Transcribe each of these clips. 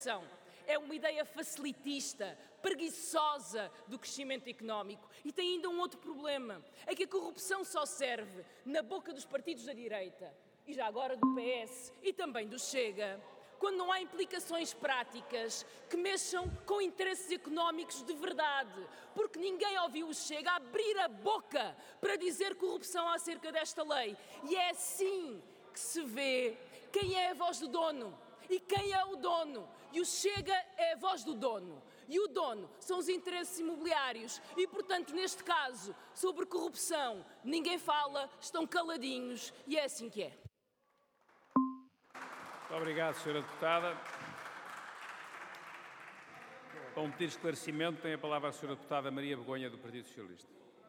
É uma ideia facilitista, preguiçosa do crescimento económico. E tem ainda um outro problema, é que a corrupção só serve na boca dos partidos da direita, e já agora do PS e também do Chega, quando não há implicações práticas que mexam com interesses económicos de verdade, porque ninguém ouviu o Chega abrir a boca para dizer corrupção acerca desta lei. E é assim que se vê quem é a voz do dono e quem é o dono. E o Chega é a voz do dono. E o dono são os interesses imobiliários. E, portanto, neste caso, sobre corrupção, ninguém fala, estão caladinhos e é assim que é. Muito obrigado, Sra. Deputada. Com um pedido de esclarecimento, tem a palavra a Sra. Deputada Maria Begonha, do Partido Socialista.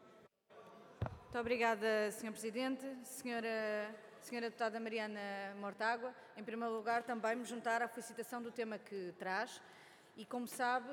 Muito obrigada, Sr. Presidente. Senhora Deputada Mariana Mortágua, em primeiro lugar, também me juntar à felicitação do tema que traz. E, como sabe,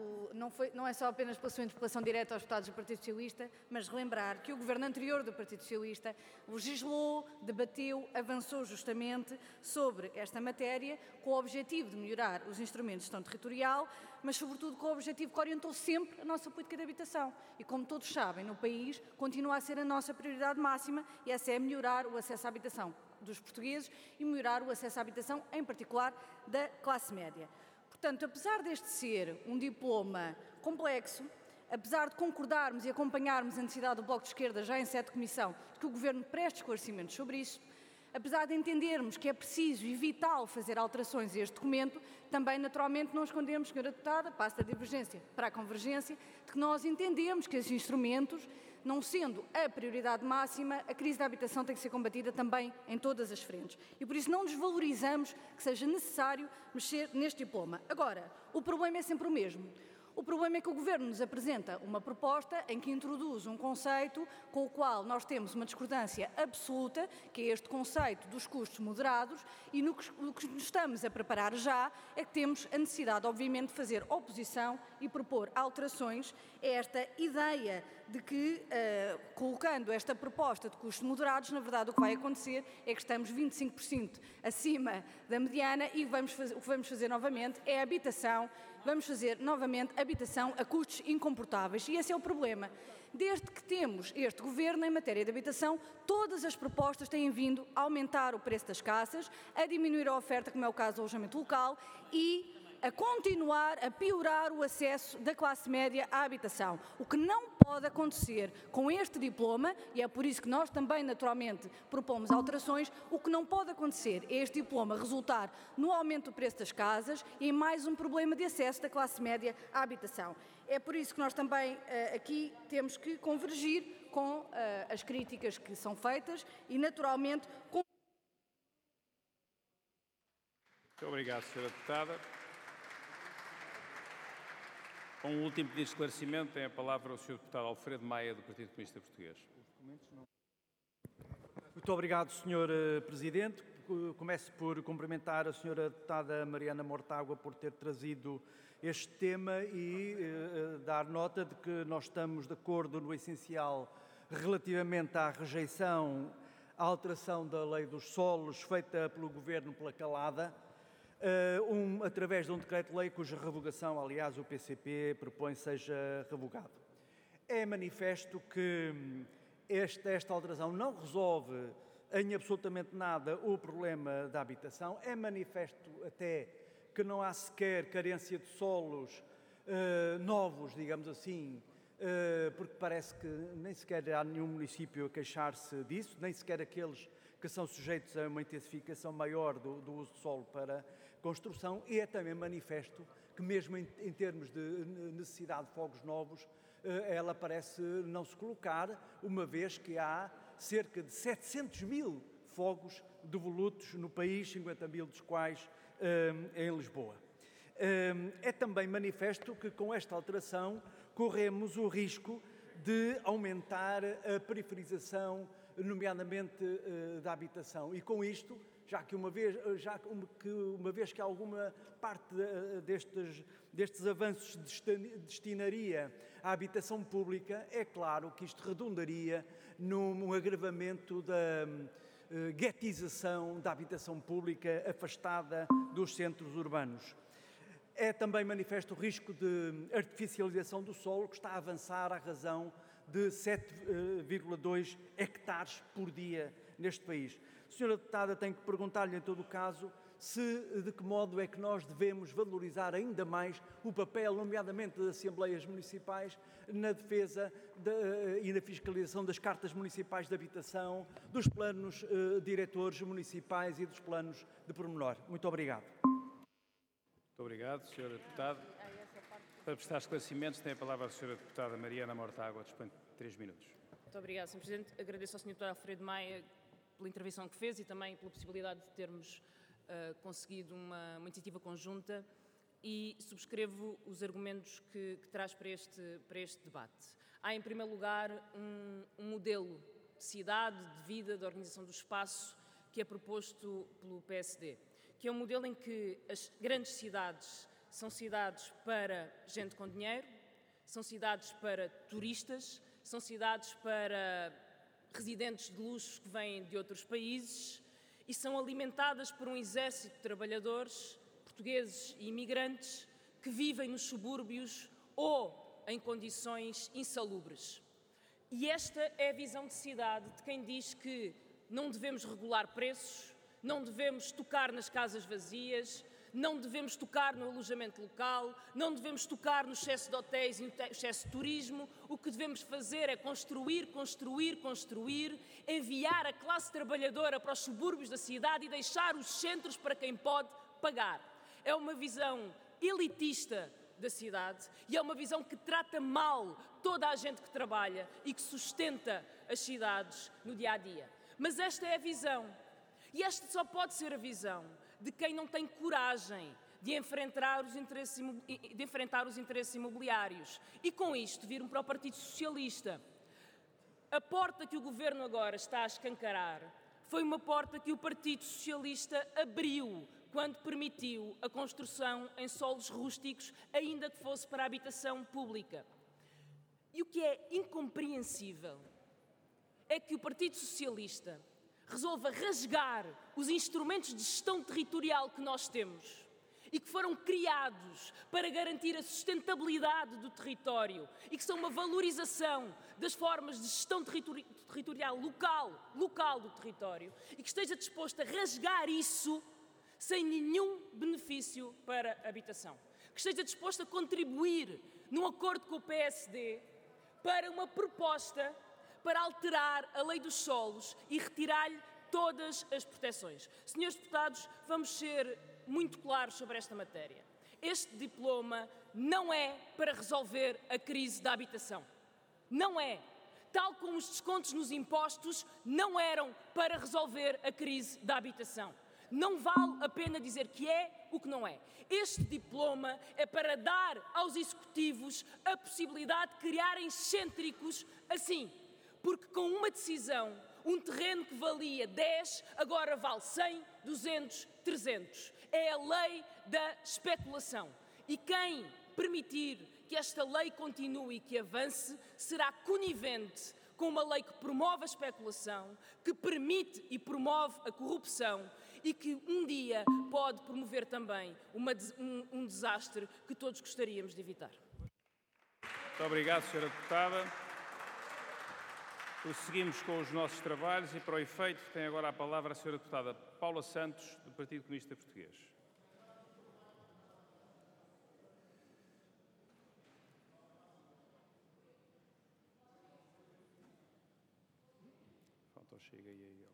não é só apenas pela sua interpelação direta aos deputados do Partido Socialista, mas relembrar que o governo anterior do Partido Socialista legislou, debateu, avançou justamente sobre esta matéria com o objetivo de melhorar os instrumentos de gestão territorial, mas sobretudo com o objetivo que orientou sempre a nossa política de habitação. E, como todos sabem, no país continua a ser a nossa prioridade máxima, e essa é melhorar o acesso à habitação dos portugueses e melhorar o acesso à habitação, em particular, da classe média. Portanto, apesar deste ser um diploma complexo, apesar de concordarmos e acompanharmos a necessidade do Bloco de Esquerda, já em sede de comissão, de que o Governo preste esclarecimentos sobre isso, apesar de entendermos que é preciso e vital fazer alterações a este documento, também, naturalmente, não escondemos, Sra. Deputada, passa da divergência para a convergência, de que nós entendemos que esses instrumentos, não sendo a prioridade máxima, a crise da habitação tem que ser combatida também em todas as frentes. E por isso não desvalorizamos que seja necessário mexer neste diploma. Agora, o problema é sempre o mesmo. O problema é que o Governo nos apresenta uma proposta em que introduz um conceito com o qual nós temos uma discordância absoluta, que é este conceito dos custos moderados, e no que nos estamos a preparar já é que temos a necessidade, obviamente, de fazer oposição e propor alterações a esta ideia de que, colocando esta proposta de custos moderados, na verdade o que vai acontecer é que estamos 25% acima da mediana e o que vamos fazer novamente é vamos fazer novamente habitação a custos incomportáveis. E esse é o problema. Desde que temos este Governo em matéria de habitação, todas as propostas têm vindo a aumentar o preço das casas, a diminuir a oferta, como é o caso do alojamento local, e a continuar a piorar o acesso da classe média à habitação. O que não pode acontecer com este diploma, e é por isso que nós também, naturalmente, propomos alterações, o que não pode acontecer é este diploma resultar no aumento do preço das casas e em mais um problema de acesso da classe média à habitação. É por isso que nós também aqui temos que convergir com as críticas que são feitas e, naturalmente, com... Muito obrigado, Sra. Deputada. Com um último pedido de esclarecimento, tem a palavra o Sr. Deputado Alfredo Maia, do Partido Comunista Português. Muito obrigado, Sr. Presidente. Começo por cumprimentar a Sra. Deputada Mariana Mortágua por ter trazido este tema e dar nota de que nós estamos de acordo no essencial relativamente à rejeição, à alteração da lei dos solos feita pelo Governo pela calada, através de um decreto-lei cuja revogação, aliás, o PCP propõe seja revogado. É manifesto que esta alteração não resolve em absolutamente nada o problema da habitação. É manifesto até que não há sequer carência de solos novos, digamos assim, porque parece que nem sequer há nenhum município a queixar-se disso, nem sequer aqueles que são sujeitos a uma intensificação maior do uso de solo para construção, e é também manifesto que mesmo em termos de necessidade de fogos novos, ela parece não se colocar, uma vez que há cerca de 700 mil fogos devolutos no país, 50 mil dos quais em Lisboa. É também manifesto que com esta alteração corremos o risco de aumentar a periferização, nomeadamente da habitação, e com isto, já que uma vez que alguma parte destes avanços destinaria à habitação pública, é claro que isto redundaria num agravamento da guetização da habitação pública afastada dos centros urbanos. É também manifesto o risco de artificialização do solo, que está a avançar à razão de 7,2 hectares por dia neste país. Senhora Deputada, tenho que perguntar-lhe, em todo o caso, de que modo é que nós devemos valorizar ainda mais o papel, nomeadamente das Assembleias Municipais, na defesa e na fiscalização das cartas municipais de habitação, dos planos diretores municipais e dos planos de pormenor. Muito obrigado. Muito obrigado, Sra. Deputada. Para prestar esclarecimentos, tem a palavra a Sra. Deputada Mariana Mortágua, dispõe de 3 minutos. Muito obrigada, Sr. Presidente. Agradeço ao Sr. Deputado Alfredo Maia pela intervenção que fez e também pela possibilidade de termos conseguido uma iniciativa conjunta e subscrevo os argumentos que traz para este debate. Há, em primeiro lugar, um modelo de cidade, de vida, de organização do espaço que é proposto pelo PSD, que é um modelo em que as grandes cidades são cidades para gente com dinheiro, são cidades para turistas, são cidades para residentes de luxo que vêm de outros países e são alimentadas por um exército de trabalhadores portugueses e imigrantes que vivem nos subúrbios ou em condições insalubres. E esta é a visão de cidade de quem diz que não devemos regular preços, não devemos tocar nas casas vazias, não devemos tocar no alojamento local, não devemos tocar no excesso de hotéis e no excesso de turismo. O que devemos fazer é construir, construir, construir, enviar a classe trabalhadora para os subúrbios da cidade e deixar os centros para quem pode pagar. É uma visão elitista da cidade e é uma visão que trata mal toda a gente que trabalha e que sustenta as cidades no dia-a-dia. Mas esta é a visão. E esta só pode ser a visão de quem não tem coragem de enfrentar os interesses imobiliários. E com isto vir para o Partido Socialista. A porta que o Governo agora está a escancarar foi uma porta que o Partido Socialista abriu quando permitiu a construção em solos rústicos, ainda que fosse para a habitação pública. E o que é incompreensível é que o Partido Socialista resolva rasgar os instrumentos de gestão territorial que nós temos e que foram criados para garantir a sustentabilidade do território e que são uma valorização das formas de gestão territorial local do território e que esteja disposto a rasgar isso sem nenhum benefício para a habitação. Que esteja disposto a contribuir num acordo com o PSD para uma proposta para alterar a lei dos solos e retirar-lhe todas as proteções. Senhores deputados, vamos ser muito claros sobre esta matéria. Este diploma não é para resolver a crise da habitação. Não é. Tal como os descontos nos impostos não eram para resolver a crise da habitação. Não vale a pena dizer que é o que não é. Este diploma é para dar aos executivos a possibilidade de criarem excêntricos assim. Porque com uma decisão, um terreno que valia 10, agora vale 100, 200, 300. É a lei da especulação. E quem permitir que esta lei continue e que avance, será conivente com uma lei que promove a especulação, que permite e promove a corrupção e que um dia pode promover também um desastre que todos gostaríamos de evitar. Muito obrigado, Sra. Deputada. Prosseguimos com os nossos trabalhos e, para o efeito, tem agora a palavra a Sra. Deputada Paula Santos, do Partido Comunista Português. Chega aí.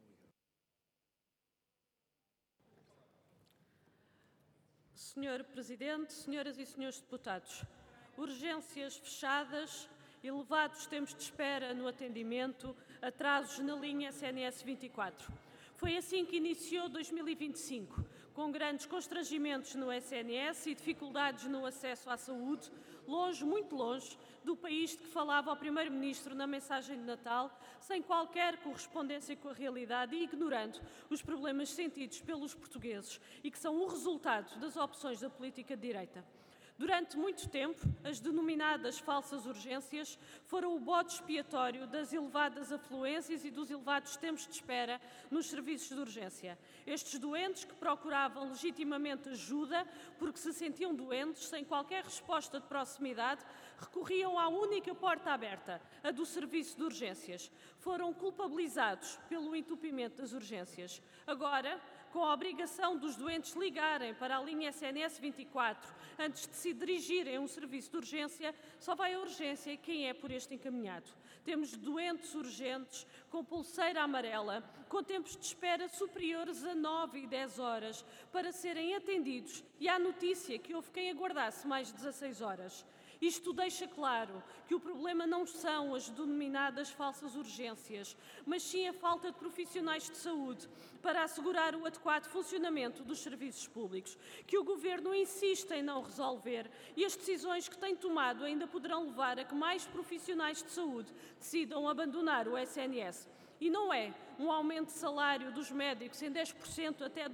Senhor Presidente, senhoras e senhores deputados, urgências fechadas, elevados tempos de espera no atendimento, atrasos na linha SNS 24. Foi assim que iniciou 2025, com grandes constrangimentos no SNS e dificuldades no acesso à saúde, longe, muito longe, do país de que falava o Primeiro-Ministro na mensagem de Natal, sem qualquer correspondência com a realidade e ignorando os problemas sentidos pelos portugueses e que são o resultado das opções da política de direita. Durante muito tempo, as denominadas falsas urgências foram o bode expiatório das elevadas afluências e dos elevados tempos de espera nos serviços de urgência. Estes doentes que procuravam legitimamente ajuda porque se sentiam doentes, sem qualquer resposta de proximidade, recorriam à única porta aberta, a do serviço de urgências. Foram culpabilizados pelo entupimento das urgências. Agora, com a obrigação dos doentes ligarem para a linha SNS 24 antes de se dirigirem a um serviço de urgência, só vai à urgência quem é por este encaminhado. Temos doentes urgentes com pulseira amarela, com tempos de espera superiores a 9 e 10 horas para serem atendidos, e há notícia que houve quem aguardasse mais de 16 horas. Isto deixa claro que o problema não são as denominadas falsas urgências, mas sim a falta de profissionais de saúde para assegurar o adequado funcionamento dos serviços públicos, que o Governo insiste em não resolver, e as decisões que tem tomado ainda poderão levar a que mais profissionais de saúde decidam abandonar o SNS. E não é um aumento de salário dos médicos em 10% até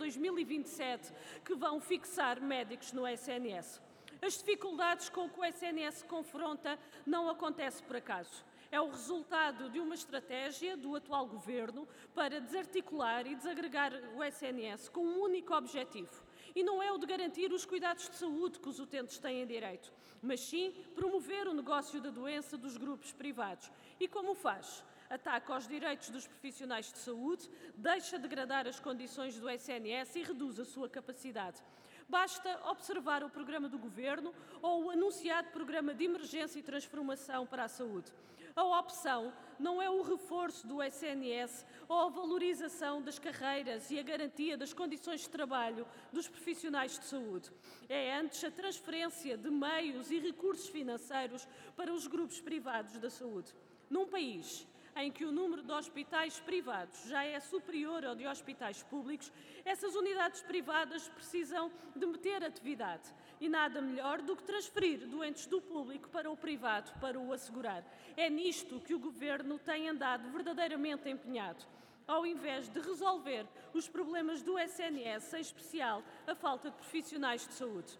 2027 que vão fixar médicos no SNS. As dificuldades com que o SNS se confronta não acontecem por acaso. É o resultado de uma estratégia do atual Governo para desarticular e desagregar o SNS com um único objetivo. E não é o de garantir os cuidados de saúde que os utentes têm direito, mas sim promover o negócio da doença dos grupos privados. E como o faz? Ataca aos direitos dos profissionais de saúde, deixa degradar as condições do SNS e reduz a sua capacidade. Basta observar o programa do Governo ou o anunciado programa de emergência e transformação para a saúde. A opção não é o reforço do SNS ou a valorização das carreiras e a garantia das condições de trabalho dos profissionais de saúde. É antes a transferência de meios e recursos financeiros para os grupos privados da saúde. Num país em que o número de hospitais privados já é superior ao de hospitais públicos, essas unidades privadas precisam de meter atividade. E nada melhor do que transferir doentes do público para o privado para o assegurar. É nisto que o Governo tem andado verdadeiramente empenhado, ao invés de resolver os problemas do SNS, em especial a falta de profissionais de saúde.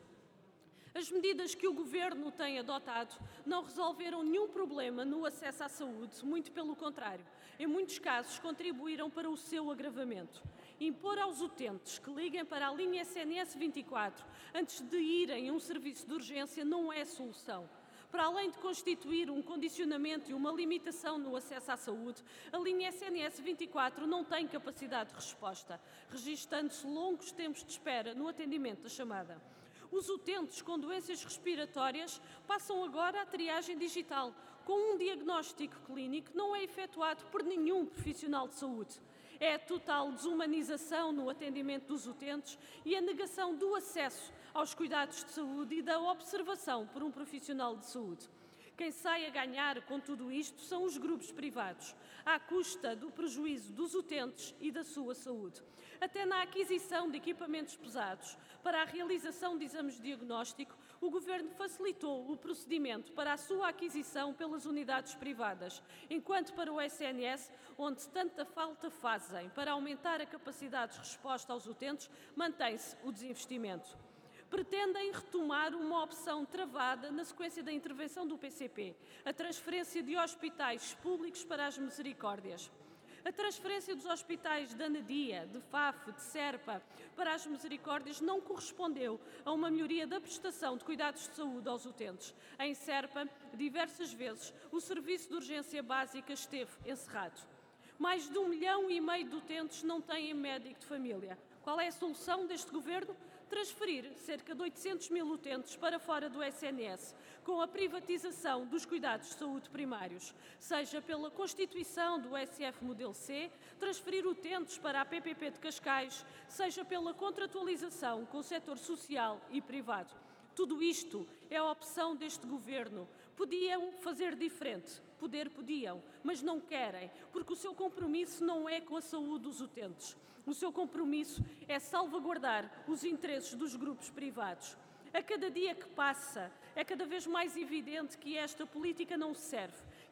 As medidas que o Governo tem adotado não resolveram nenhum problema no acesso à saúde, muito pelo contrário. Em muitos casos, contribuíram para o seu agravamento. Impor aos utentes que liguem para a linha SNS 24 antes de irem a um serviço de urgência não é solução. Para além de constituir um condicionamento e uma limitação no acesso à saúde, a linha SNS 24 não tem capacidade de resposta, registando-se longos tempos de espera no atendimento da chamada. Os utentes com doenças respiratórias passam agora à triagem digital, com um diagnóstico clínico que não é efetuado por nenhum profissional de saúde. É a total desumanização no atendimento dos utentes e a negação do acesso aos cuidados de saúde e da observação por um profissional de saúde. Quem sai a ganhar com tudo isto são os grupos privados, à custa do prejuízo dos utentes e da sua saúde. Até na aquisição de equipamentos pesados para a realização de exames de diagnóstico, o Governo facilitou o procedimento para a sua aquisição pelas unidades privadas, enquanto para o SNS, onde tanta falta fazem para aumentar a capacidade de resposta aos utentes, mantém-se o desinvestimento. Pretendem retomar uma opção travada na sequência da intervenção do PCP, a transferência de hospitais públicos para as misericórdias. A transferência dos hospitais de Anadia, de FAF, de Serpa para as misericórdias não correspondeu a uma melhoria da prestação de cuidados de saúde aos utentes. Em Serpa, diversas vezes, o serviço de urgência básica esteve encerrado. Mais de 1,5 milhão de utentes não têm médico de família. Qual é a solução deste Governo? Transferir cerca de 800 mil utentes para fora do SNS, com a privatização dos cuidados de saúde primários, seja pela constituição do SF Modelo C, transferir utentes para a PPP de Cascais, seja pela contratualização com o setor social e privado. Tudo isto é a opção deste Governo. Podiam fazer diferente, podiam, mas não querem, porque o seu compromisso não é com a saúde dos utentes. O seu compromisso é salvaguardar os interesses dos grupos privados. A cada dia que passa, é cada vez mais evidente que esta política não serve, que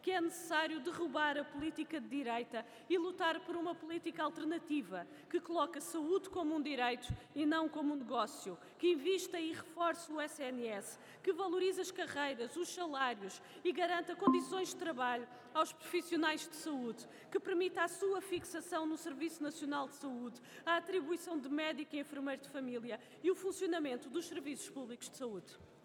que é necessário derrubar a política de direita e lutar por uma política alternativa que coloca a saúde como um direito e não como um negócio, que invista e reforce o SNS, que valorize as carreiras, os salários e garanta condições de trabalho aos profissionais de saúde, que permita a sua fixação no Serviço Nacional de Saúde, a atribuição de médico e enfermeiro de família e o funcionamento dos serviços públicos de saúde.